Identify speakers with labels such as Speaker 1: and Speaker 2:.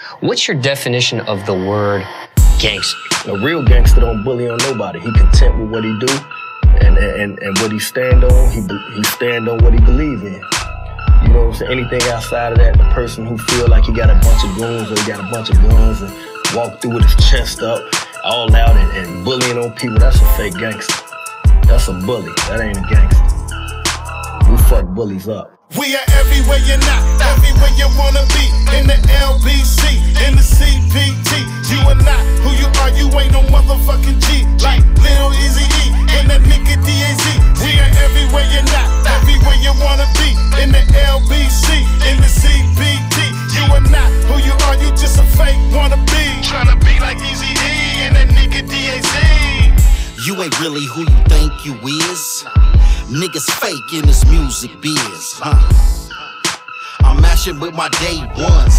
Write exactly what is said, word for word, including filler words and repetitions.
Speaker 1: What's your definition of the word gangster?
Speaker 2: A real gangster don't bully on nobody. He content with what he do and and, and what he stand on. He he stand on what he believe in. You know what I'm saying? Anything outside of that, the person who feel like he got a bunch of goons or he got a bunch of guns and walk through with his chest up, all out and, and bullying on people, that's a fake gangster. That's a bully. That ain't a gangster. We fuck bullies up.
Speaker 3: We are everywhere you're not, everywhere you wanna be. In the L B C, in the C P T. You are not who you are, you ain't no motherfucking G. Like Lil Easy E, and that nigga D A Z. We are everywhere you're not, everywhere you wanna be. In the L B C, in the C P T. You are not who you are, you just a fake wanna be. Tryna be like Easy E, and that nigga D A Z.
Speaker 4: You ain't really who you think you is. Niggas fake in this music biz, huh? I'm mashing with my day ones.